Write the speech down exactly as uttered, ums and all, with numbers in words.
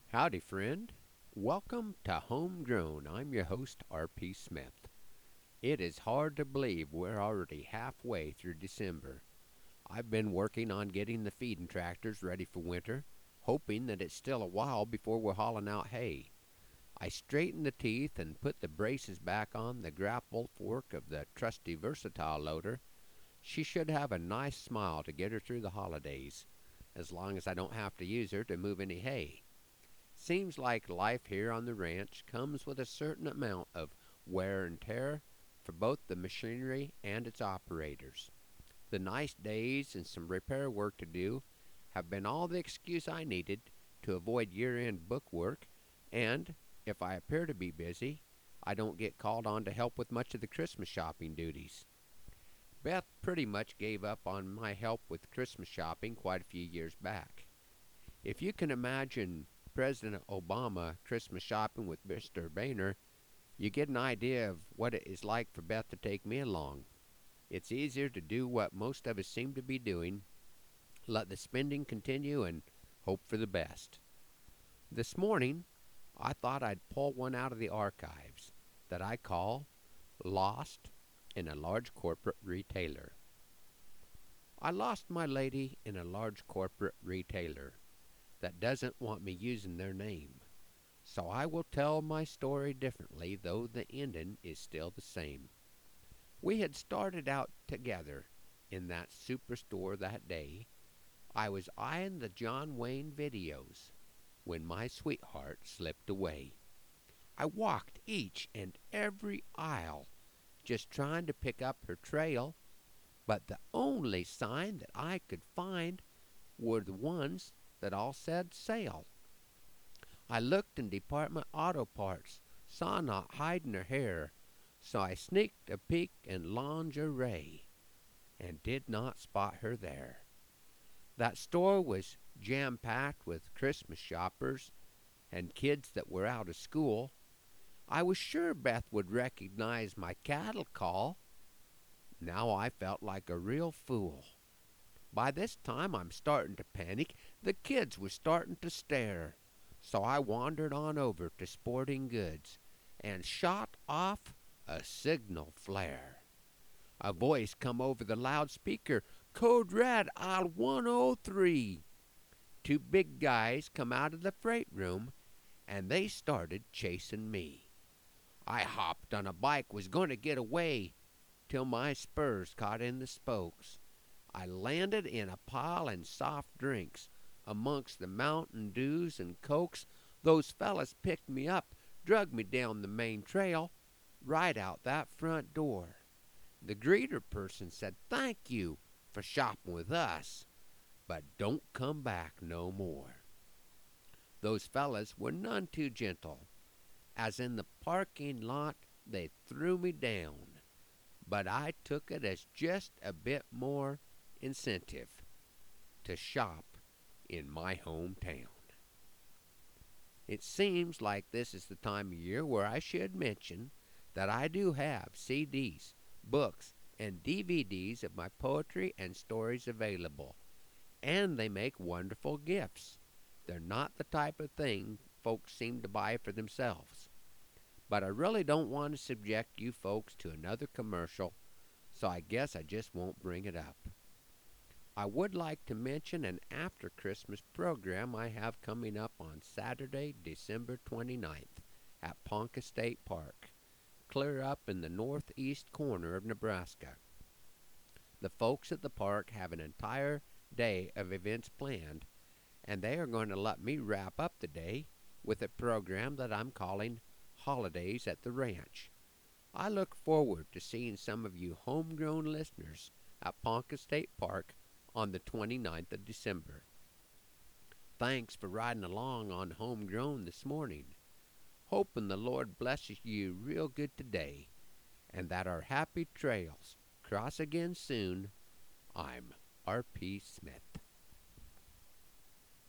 Howdy, friend. Welcome to Homegrown. I'm your host, R P. Smith. It is hard to believe we're already halfway through December. I've been working on getting the feeding tractors ready for winter, hoping that it's still a while before we're hauling out hay. I straightened the teeth and put the braces back on the grapple fork of the trusty Versatile loader. She should have a nice smile to get her through the holidays, as long as I don't have to use her to move any hay. Seems like life here on the ranch comes with a certain amount of wear and tear for both the machinery and its operators. The nice days and some repair work to do have been all the excuse I needed to avoid year end book work, and if I appear to be busy, I don't get called on to help with much of the Christmas shopping duties. Beth pretty much gave up on my help with Christmas shopping quite a few years back. If you can imagine President Obama Christmas shopping with Mister Boehner, you get an idea of what it is like for Beth to take me along. It's easier to do what most of us seem to be doing, let the spending continue and hope for the best. This morning, I thought I'd pull one out of the archives that I call Lost in a Large Corporate Retailer. I lost my lady in a large corporate retailer that doesn't want me using their name. So I will tell my story differently, though the ending is still the same. We had started out together in that superstore that day. I was eyeing the John Wayne videos when my sweetheart slipped away. I walked each and every aisle just trying to pick up her trail, but the only sign that I could find were the ones that all said sale. I looked in Department Auto Parts, saw not hiding her hair, so I sneaked a peek in lingerie, and did not spot her there. That store was jam-packed with Christmas shoppers and kids that were out of school. I was sure Beth would recognize my cattle call. Now I felt like a real fool. By this time I'm starting to panic. The kids were starting to stare. So I wandered on over to Sporting Goods and shot off a signal flare. A voice come over the loudspeaker, "Code Red, aisle one oh three." Two big guys come out of the freight room, and they started chasing me. I hopped on a bike, was going to get away, till my spurs caught in the spokes. I landed in a pile of soft drinks amongst the Mountain Dews and Cokes. Those fellas picked me up, drug me down the main trail, right out that front door. The greeter person said, "Thank you for shopping with us, but don't come back no more." Those fellas were none too gentle, as in the parking lot they threw me down, but I took it as just a bit more incentive to shop in my hometown. It seems like this is the time of year where I should mention that I do have C Ds, books, and D V Ds of my poetry and stories available, and they make wonderful gifts. They're not the type of thing folks seem to buy for themselves. But I really don't want to subject you folks to another commercial, so I guess I just won't bring it up. I would like to mention an after Christmas program I have coming up on Saturday, December twenty-ninth at Ponca State Park, clear up in the northeast corner of Nebraska. The folks at the park have an entire day of events planned, and they are going to let me wrap up the day with a program that I'm calling Holidays at the Ranch. I look forward to seeing some of you homegrown listeners at Ponca State Park on the twenty-ninth of December. Thanks for riding along on Homegrown this morning. Hoping the Lord blesses you real good today, and that our happy trails cross again soon. I'm R P. Smith.